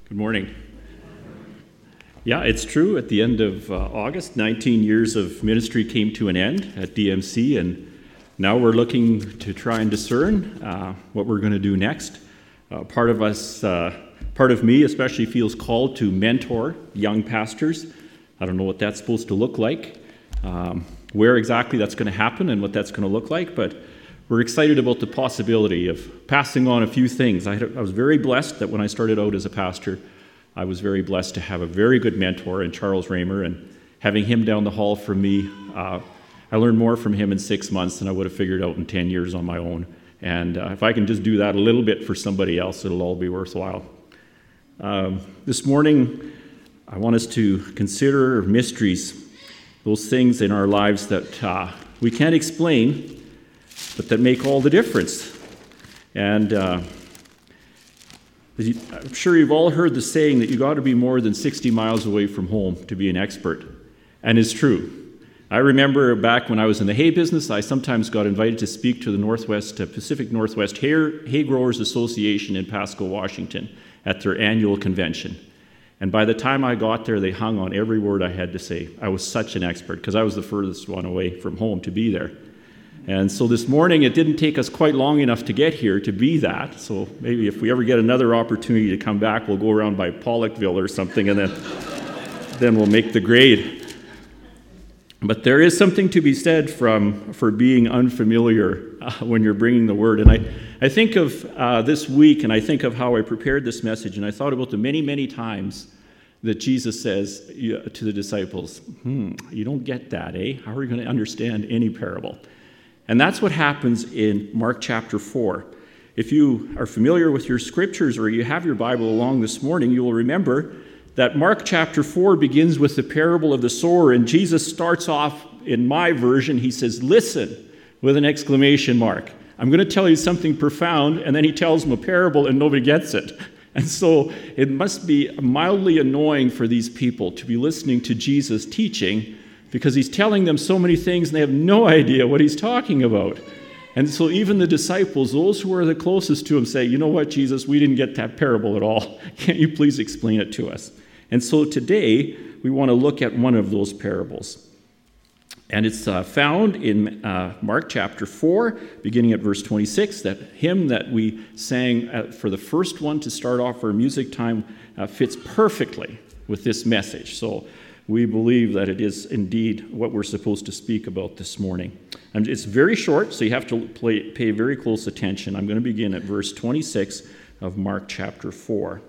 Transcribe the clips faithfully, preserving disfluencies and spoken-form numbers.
Good morning. Yeah, it's true. At the end of uh, August, nineteen years of ministry came to an end at D M C, and now we're looking to try and discern uh, what we're going to do next. Uh, part of us, uh, part of me especially, feels called to mentor young pastors. I don't know what that's supposed to look like, um, where exactly that's going to happen and what that's going to look like, but we're excited about the possibility of passing on a few things. I, had, I was very blessed that when I started out as a pastor, I was very blessed to have a very good mentor in Charles Raymer, and having him down the hall from me, uh, I learned more from him in six months than I would have figured out in ten years on my own. And uh, if I can just do that a little bit for somebody else, it'll all be worthwhile. Um, this morning, I want us to consider mysteries, those things in our lives that uh, we can't explain, but that make all the difference. And uh, I'm sure you've all heard the saying that you got to be more than sixty miles away from home to be an expert. And it's true. I remember back when I was in the hay business, I sometimes got invited to speak to the Northwest, uh, Pacific Northwest Hay, Hay Growers Association in Pasco, Washington, at their annual convention. And by the time I got there, they hung on every word I had to say. I was such an expert because I was the furthest one away from home to be there. And so this morning, it didn't take us quite long enough to get here to be that. So maybe if we ever get another opportunity to come back, we'll go around by Pollockville or something, and then, then we'll make the grade. But there is something to be said from for being unfamiliar uh, when you're bringing the word. And I, I think of uh, this week, and I think of how I prepared this message, and I thought about the many, many times that Jesus says to the disciples, hmm, you don't get that, eh? How are you going to understand any parable? And that's what happens in Mark chapter four. If you are familiar with your scriptures or you have your Bible along this morning, you will remember that Mark chapter four begins with the parable of the sower, and Jesus starts off, in my version, he says, listen, with an exclamation mark. I'm going to tell you something profound, and then he tells them a parable and nobody gets it. And so it must be mildly annoying for these people to be listening to Jesus teaching, because he's telling them so many things and they have no idea what he's talking about. And so even the disciples, those who are the closest to him, say, you know what, Jesus, we didn't get that parable at all. Can't you please explain it to us? And so today, we want to look at one of those parables. And it's uh, found in uh, Mark chapter four, beginning at verse twenty-six. That hymn that we sang uh, for the first one to start off our music time uh, fits perfectly with this message. So we believe that it is indeed what we're supposed to speak about this morning. And it's very short, so you have to play, pay very close attention. I'm going to begin at verse twenty-six of Mark chapter four.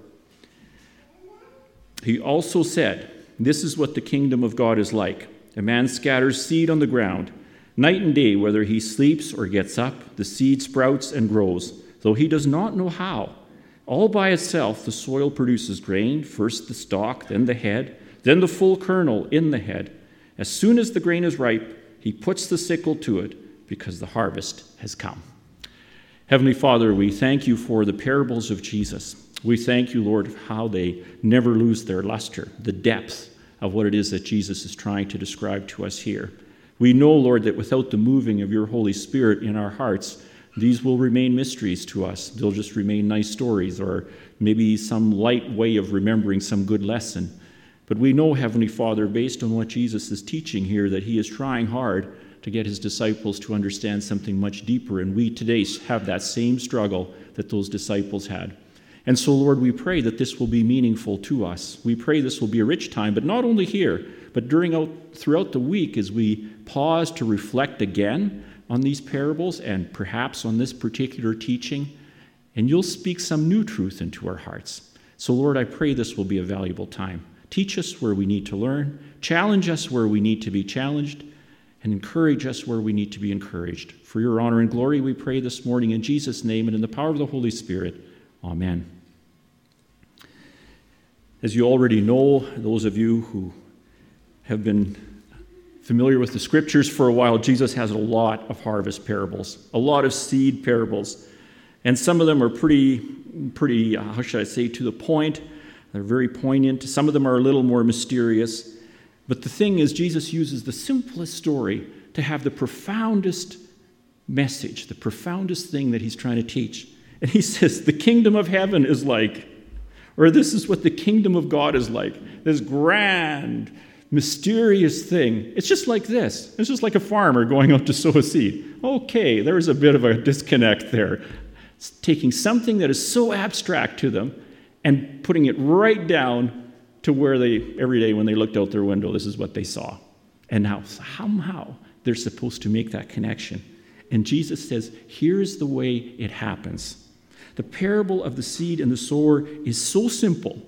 He also said, this is what the kingdom of God is like. A man scatters seed on the ground. Night and day, whether he sleeps or gets up, the seed sprouts and grows, though he does not know how. All by itself, the soil produces grain, first the stalk, then the head, then the full kernel in the head. As soon as the grain is ripe, he puts the sickle to it, because the harvest has come. Heavenly Father, we thank you for the parables of Jesus. We thank you, Lord, how they never lose their luster, the depth of what it is that Jesus is trying to describe to us here. We know, Lord, that without the moving of your Holy Spirit in our hearts, these will remain mysteries to us. They'll just remain nice stories, or maybe some light way of remembering some good lesson. But we know, Heavenly Father, based on what Jesus is teaching here, that he is trying hard to get his disciples to understand something much deeper, and we today have that same struggle that those disciples had. And so, Lord, we pray that this will be meaningful to us. We pray this will be a rich time, but not only here, but during out, throughout the week as we pause to reflect again on these parables and perhaps on this particular teaching, and you'll speak some new truth into our hearts. So, Lord, I pray this will be a valuable time. Teach us where we need to learn, challenge us where we need to be challenged, and encourage us where we need to be encouraged. For your honor and glory, we pray this morning in Jesus' name and in the power of the Holy Spirit. Amen. As you already know, those of you who have been familiar with the scriptures for a while, Jesus has a lot of harvest parables, a lot of seed parables. And some of them are pretty, pretty, uh, how should I say, to the point. They're very poignant. Some of them are a little more mysterious. But the thing is, Jesus uses the simplest story to have the profoundest message, the profoundest thing that he's trying to teach. And he says, the kingdom of heaven is like, Or this is what the kingdom of God is like, this grand, mysterious thing. It's just like this. It's just like a farmer going out to sow a seed. Okay, there's a bit of a disconnect there. It's taking something that is so abstract to them and putting it right down to where they, every day when they looked out their window, this is what they saw. And now, somehow, they're supposed to make that connection. And Jesus says, here's the way it happens. The parable of the seed and the sower is so simple,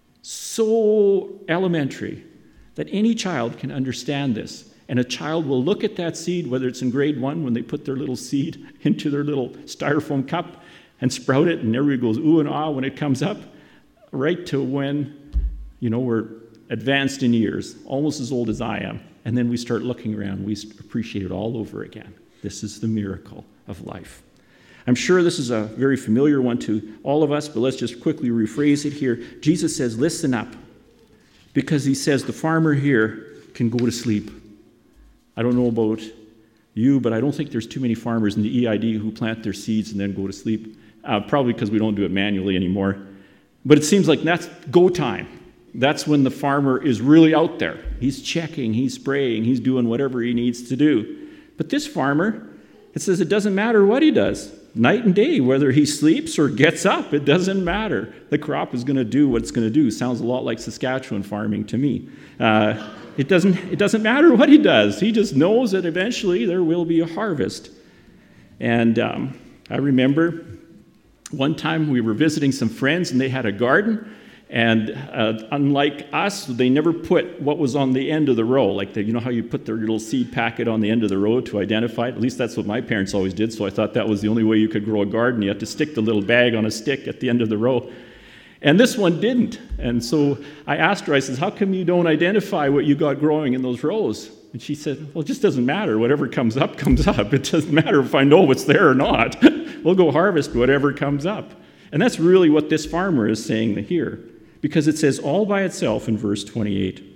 so elementary, that any child can understand this. And a child will look at that seed, whether it's in grade one, when they put their little seed into their little styrofoam cup and sprout it, and everybody goes ooh and ah when it comes up, right to when, you know, we're advanced in years, almost as old as I am. And then we start looking around, we appreciate it all over again. This is the miracle of life. I'm sure this is a very familiar one to all of us, but let's just quickly rephrase it here. Jesus says, listen up, because he says the farmer here can go to sleep. I don't know about you, but I don't think there's too many farmers in the E I D who plant their seeds and then go to sleep, uh, probably because we don't do it manually anymore. But it seems like that's go time. That's when the farmer is really out there. He's checking, he's spraying, he's doing whatever he needs to do. But this farmer, it says it doesn't matter what he does. Night and day, whether he sleeps or gets up, it doesn't matter. The crop is going to do what it's going to do. Sounds a lot like Saskatchewan farming to me. Uh, it doesn't, it doesn't matter what he does. He just knows that eventually there will be a harvest. And um, I remember one time we were visiting some friends and they had a garden. And uh, unlike us, they never put what was on the end of the row. Like, the, you know how you put their little seed packet on the end of the row to identify it? At least that's what my parents always did, so I thought that was the only way you could grow a garden. You had to stick the little bag on a stick at the end of the row. And this one didn't. And so I asked her, I said, how come you don't identify what you got growing in those rows? And she said, well, it just doesn't matter. Whatever comes up, comes up. It doesn't matter if I know what's there or not. We'll go harvest whatever comes up. And that's really what this farmer is saying here. Because it says all by itself in verse twenty-eight,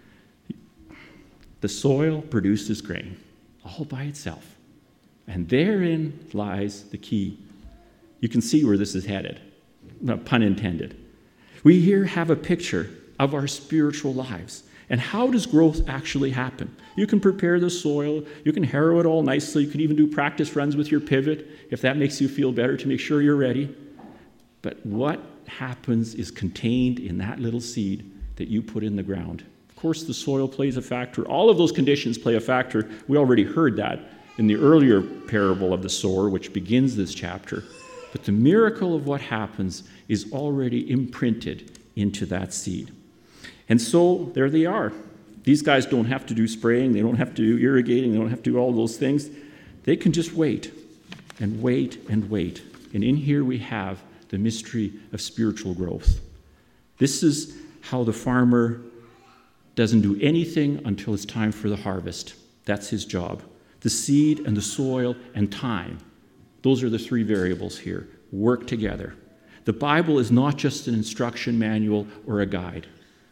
the soil produces grain, all by itself. And therein lies the key. You can see where this is headed, no, pun intended. We here have a picture of our spiritual lives. And how does growth actually happen? You can prepare the soil, you can harrow it all nicely, you can even do practice runs with your pivot, if that makes you feel better, to make sure you're ready. But what happens is contained in that little seed that you put in the ground. Of course, the soil plays a factor. All of those conditions play a factor. We already heard that in the earlier parable of the sower, which begins this chapter. But the miracle of what happens is already imprinted into that seed. And so there they are. These guys don't have to do spraying. They don't have to do irrigating. They don't have to do all those things. They can just wait and wait and wait. And in here we have the mystery of spiritual growth. This is how the farmer doesn't do anything until it's time for the harvest. That's his job. The seed and the soil and time. Those are the three variables here. Work together. The Bible is not just an instruction manual or a guide.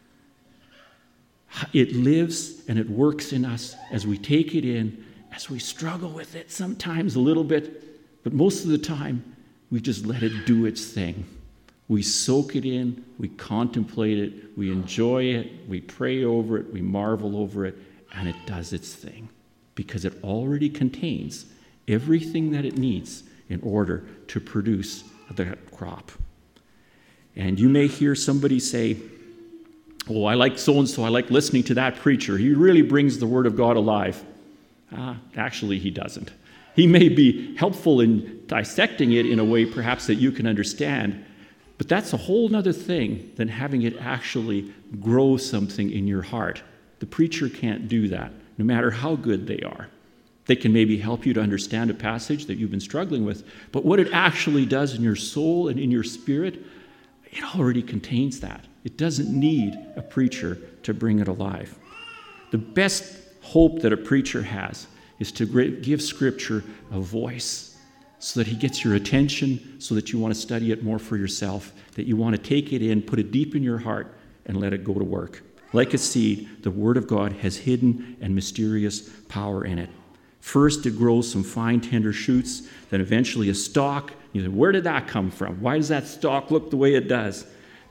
It lives and it works in us as we take it in, as we struggle with it sometimes a little bit, but most of the time, we just let it do its thing. We soak it in, we contemplate it, we enjoy it, we pray over it, we marvel over it, and it does its thing because it already contains everything that it needs in order to produce the crop. And you may hear somebody say, oh, I like so-and-so, I like listening to that preacher. He really brings the Word of God alive. Ah, actually, he doesn't. He may be helpful in dissecting it in a way perhaps that you can understand, but that's a whole other thing than having it actually grow something in your heart. The preacher can't do that, no matter how good they are. They can maybe help you to understand a passage that you've been struggling with, but what it actually does in your soul and in your spirit, it already contains that. It doesn't need a preacher to bring it alive. The best hope that a preacher has is to give Scripture a voice so that he gets your attention, so that you want to study it more for yourself, that you want to take it in, put it deep in your heart, and let it go to work. Like a seed, the Word of God has hidden and mysterious power in it. First, it grows some fine, tender shoots, then eventually a stalk. You know, where did that come from? Why does that stalk look the way it does?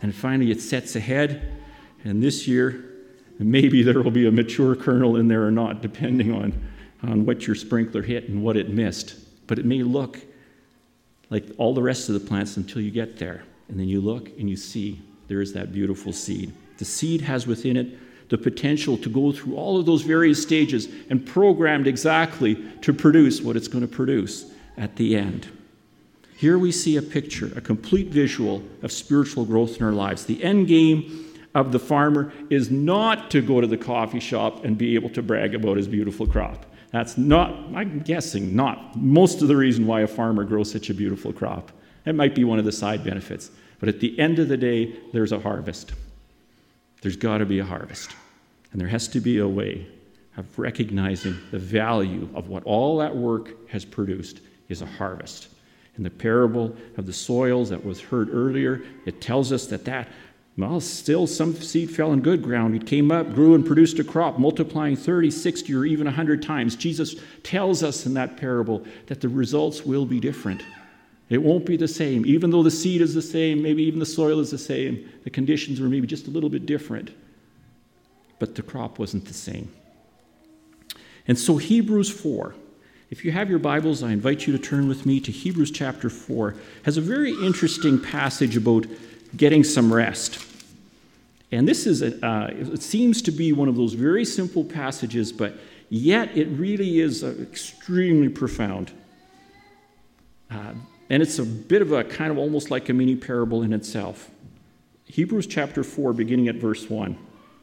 And finally it sets ahead, and this year, maybe there will be a mature kernel in there or not, depending on, on what your sprinkler hit and what it missed. But it may look like all the rest of the plants until you get there. And then you look and you see there is that beautiful seed. The seed has within it the potential to go through all of those various stages and programmed exactly to produce what it's going to produce at the end. Here we see a picture, a complete visual of spiritual growth in our lives. The end game of the farmer is not to go to the coffee shop and be able to brag about his beautiful crop. That's not, I'm guessing, not most of the reason why a farmer grows such a beautiful crop. It might be one of the side benefits. But at the end of the day, there's a harvest. There's got to be a harvest. And there has to be a way of recognizing the value of what all that work has produced is a harvest. In the parable of the soils that was heard earlier, it tells us that that, well, still some seed fell in good ground. It came up, grew, and produced a crop, multiplying thirty, sixty, or even one hundred times. Jesus tells us in that parable that the results will be different. It won't be the same. Even though the seed is the same, maybe even the soil is the same, the conditions were maybe just a little bit different. But the crop wasn't the same. And so Hebrews four, if you have your Bibles, I invite you to turn with me to Hebrews chapter four, has a very interesting passage about getting some rest. And this is, a, uh, it seems to be one of those very simple passages, but yet it really is uh, extremely profound. Uh, and it's a bit of a kind of almost like a mini parable in itself. Hebrews chapter four, beginning at verse one.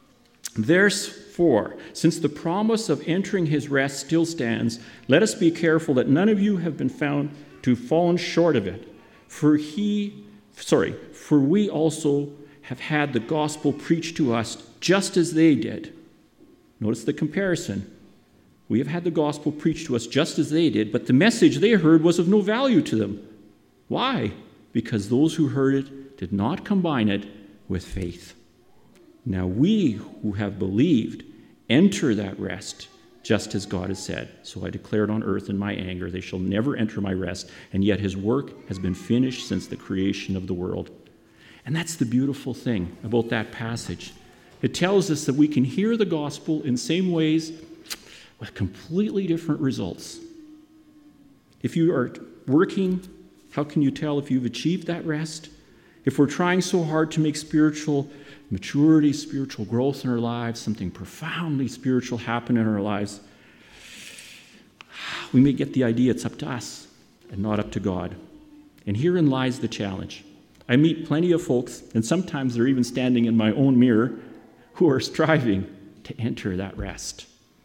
Therefore, since the promise of entering his rest still stands, let us be careful that none of you have been found to have fallen short of it. For he, sorry, for we also have had the gospel preached to us just as they did. Notice the comparison. We have had the gospel preached to us just as they did, but the message they heard was of no value to them. Why? Because those who heard it did not combine it with faith. Now we who have believed enter that rest, just as God has said. So I declared on earth in my anger, they shall never enter my rest, and yet his work has been finished since the creation of the world. And that's the beautiful thing about that passage. It tells us that we can hear the gospel in same ways with completely different results. If you are working, how can you tell if you've achieved that rest? If we're trying so hard to make spiritual maturity, spiritual growth in our lives, something profoundly spiritual happen in our lives, we may get the idea it's up to us and not up to God. And herein lies the challenge. I meet plenty of folks, and sometimes they're even standing in my own mirror, who are striving to enter that rest.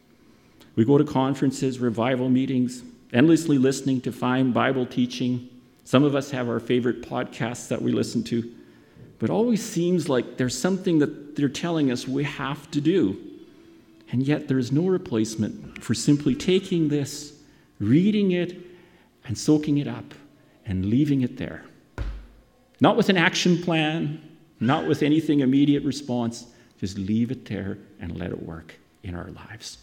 We go to conferences, revival meetings, endlessly listening to fine Bible teaching. Some of us have our favorite podcasts that we listen to. But it always seems like there's something that they're telling us we have to do. And yet there is no replacement for simply taking this, reading it, and soaking it up, and leaving it there. Not with an action plan, not with anything immediate response. Just leave it there and let it work in our lives.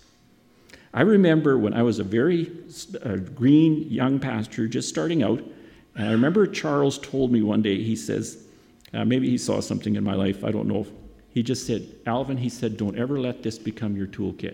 I remember when I was a very uh, green young pastor just starting out, and I remember Charles told me one day, he says, uh, maybe he saw something in my life, I don't know. He just said, Alvin, he said, don't ever let this become your toolkit.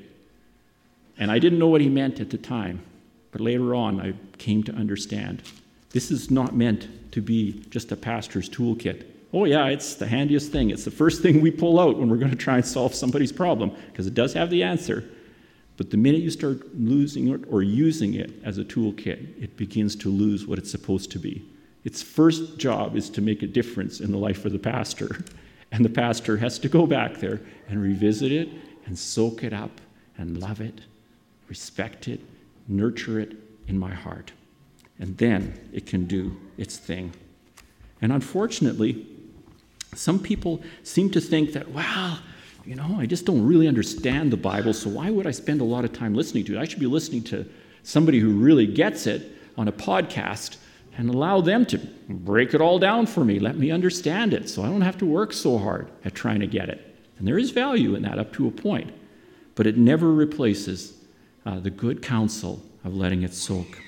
And I didn't know what he meant at the time, but later on I came to understand. This is not meant to be just a pastor's toolkit. Oh yeah, it's the handiest thing. It's the first thing we pull out when we're going to try and solve somebody's problem, because it does have the answer. But the minute you start losing it or using it as a toolkit, it begins to lose what it's supposed to be. Its first job is to make a difference in the life of the pastor. And the pastor has to go back there and revisit it and soak it up and love it, respect it, nurture it in my heart. And then it can do its thing. And unfortunately, some people seem to think that, well, you know, I just don't really understand the Bible, so why would I spend a lot of time listening to it? I should be listening to somebody who really gets it on a podcast and allow them to break it all down for me, let me understand it, so I don't have to work so hard at trying to get it. And there is value in that up to a point, but it never replaces uh, the good counsel of letting it soak,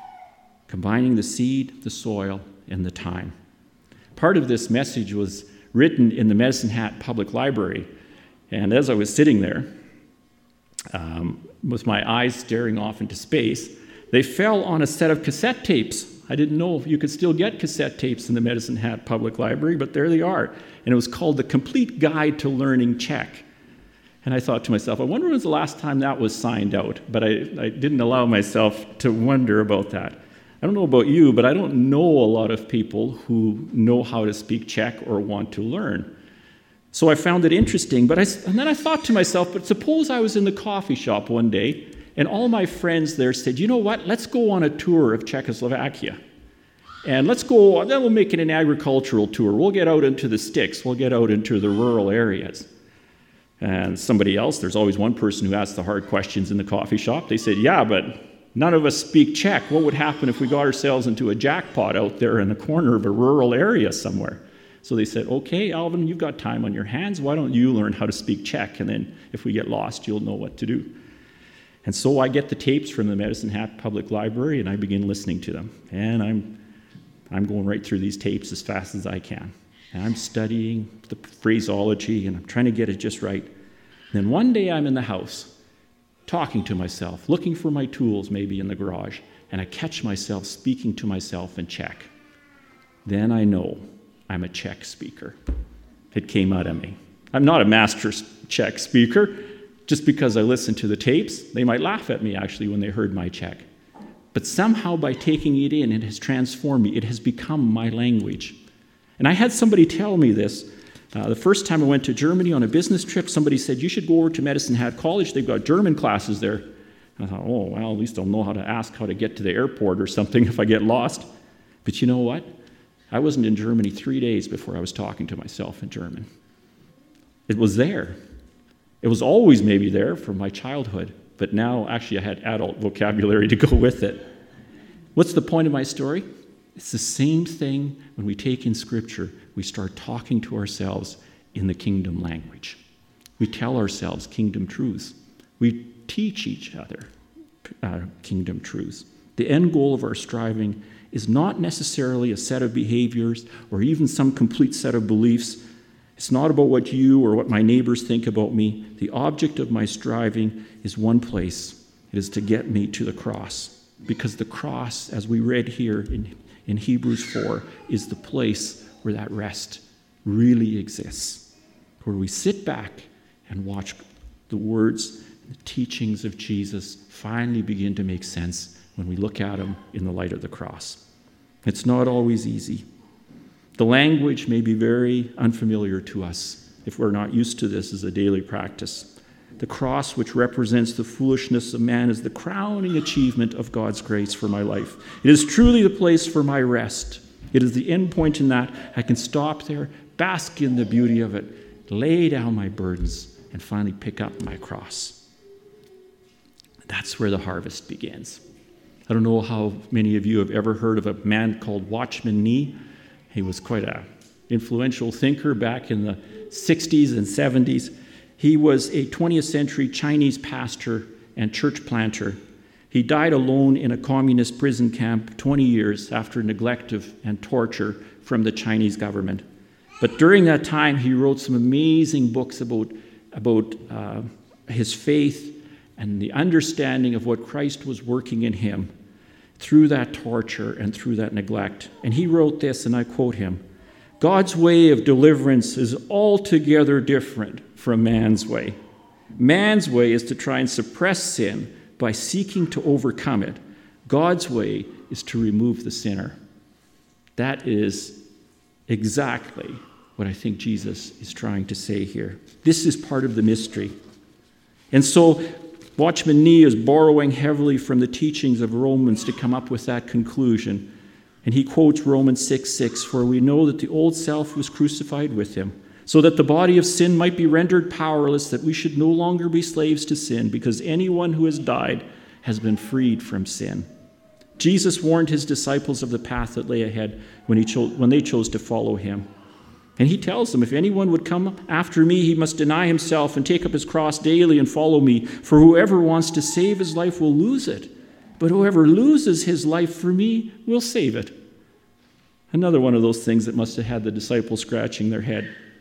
combining the seed, the soil, and the time. Part of this message was written in the Medicine Hat Public Library. And as I was sitting there, um, with my eyes staring off into space, they fell on a set of cassette tapes. I didn't know if you could still get cassette tapes in the Medicine Hat Public Library, but there they are. And it was called The Complete Guide to Learning Czech. And I thought to myself, I wonder when was the last time that was signed out? But I, I didn't allow myself to wonder about that. I don't know about you, but I don't know a lot of people who know how to speak Czech or want to learn. So I found it interesting, but I, and then I thought to myself, but suppose I was in the coffee shop one day, and all my friends there said, you know what, let's go on a tour of Czechoslovakia. And let's go, then we'll make it an agricultural tour. We'll get out into the sticks. We'll get out into the rural areas. And somebody else, there's always one person who asks the hard questions in the coffee shop. They said, yeah, but none of us speak Czech. What would happen if we got ourselves into a jackpot out there in the corner of a rural area somewhere? So they said, okay, Alvin, you've got time on your hands. Why don't you learn how to speak Czech? And then if we get lost, you'll know what to do. And so I get the tapes from the Medicine Hat Public Library, and I begin listening to them. And I'm I'm going right through these tapes as fast as I can. And I'm studying the phraseology, and I'm trying to get it just right. And then one day I'm in the house, talking to myself, looking for my tools maybe in the garage, and I catch myself speaking to myself in Czech. Then I know I'm a Czech speaker. It came out of me. I'm not a master Czech speaker. Just because I listened to the tapes, they might laugh at me actually when they heard my Czech. But somehow by taking it in, it has transformed me. It has become my language. And I had somebody tell me this. Uh, the first time I went to Germany on a business trip, somebody said, you should go over to Medicine Hat College. They've got German classes there. And I thought, oh, well, at least I'll know how to ask how to get to the airport or something if I get lost. But you know what? I wasn't in Germany three days before I was talking to myself in German. It was there. It was always maybe there from my childhood. But now, actually, I had adult vocabulary to go with it. What's the point of my story? It's the same thing when we take in Scripture. We start talking to ourselves in the kingdom language. We tell ourselves kingdom truths. We teach each other uh, kingdom truths. The end goal of our striving is not necessarily a set of behaviors or even some complete set of beliefs. It's not about what you or what my neighbors think about me. The object of my striving is one place. It is to get me to the cross. Because the cross, as we read here in, in Hebrews four, is the place where that rest really exists. Where we sit back and watch the words and the teachings of Jesus finally begin to make sense when we look at them in the light of the cross. It's not always easy. The language may be very unfamiliar to us if we're not used to this as a daily practice. The cross, which represents the foolishness of man, is the crowning achievement of God's grace for my life. It is truly the place for my rest. It is the end point in that I can stop there, bask in the beauty of it, lay down my burdens, and finally pick up my cross. That's where the harvest begins. I don't know how many of you have ever heard of a man called Watchman Nee. He was quite an influential thinker back in the sixties and seventies. He was a twentieth century Chinese pastor and church planter. He died alone in a communist prison camp twenty years after neglect of and torture from the Chinese government. But during that time, he wrote some amazing books about, about uh, his faith and the understanding of what Christ was working in him through that torture and through that neglect. And he wrote this, and I quote him, God's way of deliverance is altogether different from man's way. Man's way is to try and suppress sin by seeking to overcome it. God's way is to remove the sinner. That is exactly what I think Jesus is trying to say here. This is part of the mystery. And so Watchman Nee is borrowing heavily from the teachings of Romans to come up with that conclusion. And he quotes Romans six six, for we know that the old self was crucified with him, so that the body of sin might be rendered powerless, that we should no longer be slaves to sin, because anyone who has died has been freed from sin. Jesus warned his disciples of the path that lay ahead when, he cho- when they chose to follow him. And he tells them, if anyone would come after me, he must deny himself and take up his cross daily and follow me. For whoever wants to save his life will lose it. But whoever loses his life for me will save it. Another one of those things that must have had the disciples scratching their head.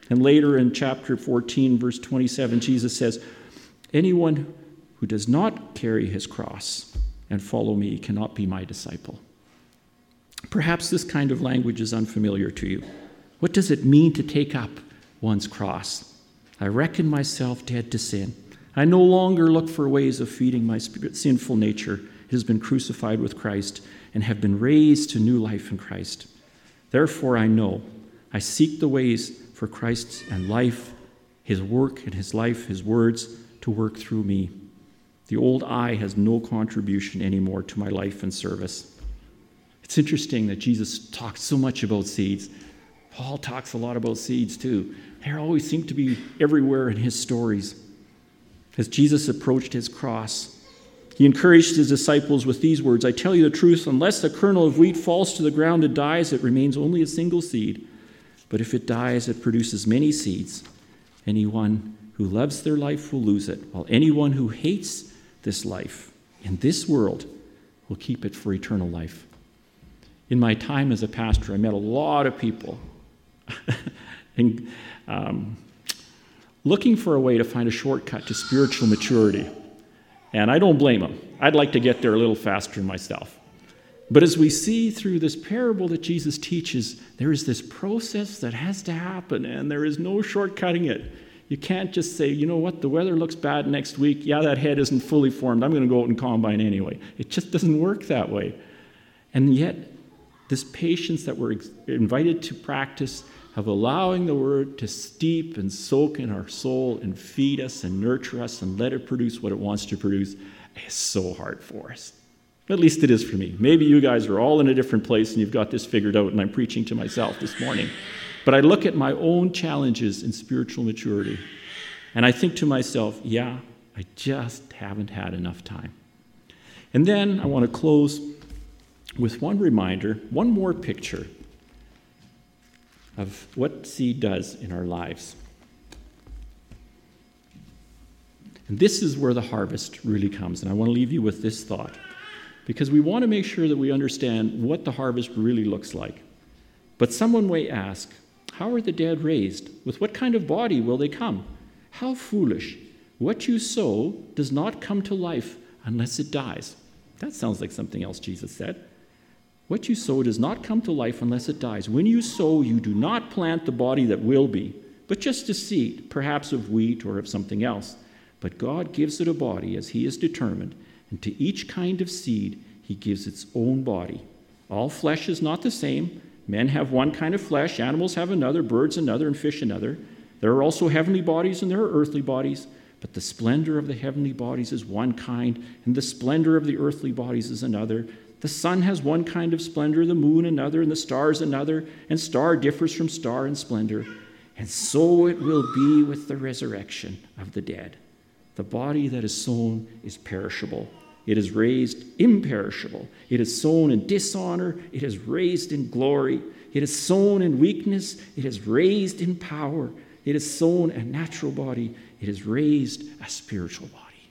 And later in chapter fourteen, verse twenty-seven, Jesus says, anyone who does not carry his cross and follow me cannot be my disciple. Perhaps this kind of language is unfamiliar to you. What does it mean to take up one's cross? I reckon myself dead to sin. I no longer look for ways of feeding my spirit, sinful nature. It has been crucified with Christ and have been raised to new life in Christ. Therefore I know I seek the ways for Christ and life, his work and his life, his words to work through me. The old I has no contribution anymore to my life and service. It's interesting that Jesus talks so much about seeds. Paul talks a lot about seeds too. They always seem to be everywhere in his stories. As Jesus approached his cross, he encouraged his disciples with these words, I tell you the truth, unless the kernel of wheat falls to the ground and dies, it remains only a single seed. But if it dies, it produces many seeds. Anyone who loves their life will lose it, while anyone who hates this life in this world will keep it for eternal life. In my time as a pastor, I met a lot of people and, um, looking for a way to find a shortcut to spiritual maturity. And I don't blame them. I'd like to get there a little faster myself. But as we see through this parable that Jesus teaches, there is this process that has to happen, and there is no shortcutting it. You can't just say, you know what, the weather looks bad next week. Yeah, that head isn't fully formed. I'm going to go out and combine anyway. It just doesn't work that way. And yet, this patience that we're invited to practice of allowing the word to steep and soak in our soul and feed us and nurture us and let it produce what it wants to produce is so hard for us. At least it is for me. Maybe you guys are all in a different place and you've got this figured out, and I'm preaching to myself this morning. But I look at my own challenges in spiritual maturity, and I think to myself, yeah, I just haven't had enough time. And then I want to close with one reminder, one more picture of what seed does in our lives. And this is where the harvest really comes. And I want to leave you with this thought, because we want to make sure that we understand what the harvest really looks like. But someone may ask, how are the dead raised? With what kind of body will they come? How foolish. What you sow does not come to life unless it dies. That sounds like something else Jesus said. What you sow does not come to life unless it dies. When you sow, you do not plant the body that will be, but just a seed, perhaps of wheat or of something else. But God gives it a body as he has determined, and to each kind of seed he gives its own body. All flesh is not the same. Men have one kind of flesh, animals have another, birds another, and fish another. There are also heavenly bodies and there are earthly bodies, but the splendor of the heavenly bodies is one kind, and the splendor of the earthly bodies is another. The sun has one kind of splendor, the moon another, and the stars another, and star differs from star in splendor. And so it will be with the resurrection of the dead. The body that is sown is perishable. It is raised imperishable. It is sown in dishonor. It is raised in glory. It is sown in weakness. It is raised in power. It is sown a natural body. It is raised a spiritual body.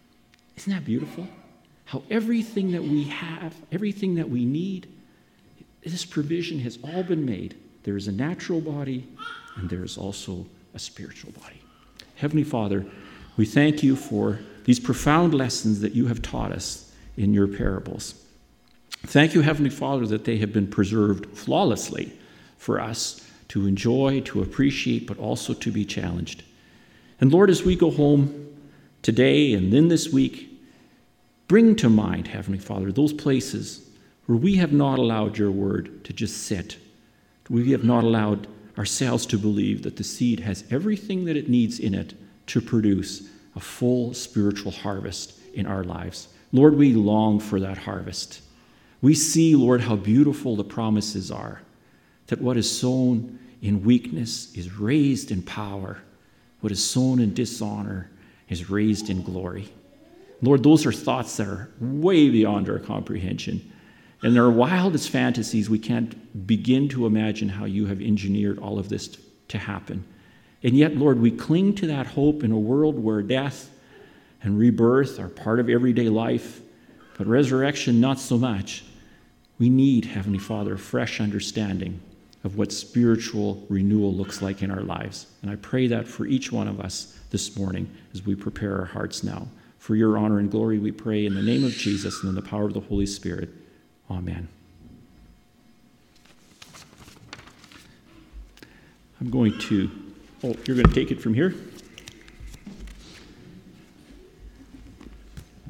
Isn't that beautiful? How everything that we have, everything that we need, this provision has all been made. There is a natural body, and there is also a spiritual body. Heavenly Father, we thank you for these profound lessons that you have taught us in your parables. Thank you, Heavenly Father, that they have been preserved flawlessly for us to enjoy, to appreciate, but also to be challenged. And Lord, as we go home today and then this week, bring to mind, Heavenly Father, those places where we have not allowed your word to just sit. We have not allowed ourselves to believe that the seed has everything that it needs in it to produce a full spiritual harvest in our lives. Lord, we long for that harvest. We see, Lord, how beautiful the promises are, that what is sown in weakness is raised in power. What is sown in dishonor is raised in glory. Lord, those are thoughts that are way beyond our comprehension. And in our wildest fantasies, we can't begin to imagine how you have engineered all of this to happen. And yet, Lord, we cling to that hope in a world where death and rebirth are part of everyday life, but resurrection not so much. We need, Heavenly Father, a fresh understanding of what spiritual renewal looks like in our lives. And I pray that for each one of us this morning as we prepare our hearts now. For your honor and glory, we pray in the name of Jesus and in the power of the Holy Spirit. Amen. I'm going to, oh, you're going to take it from here?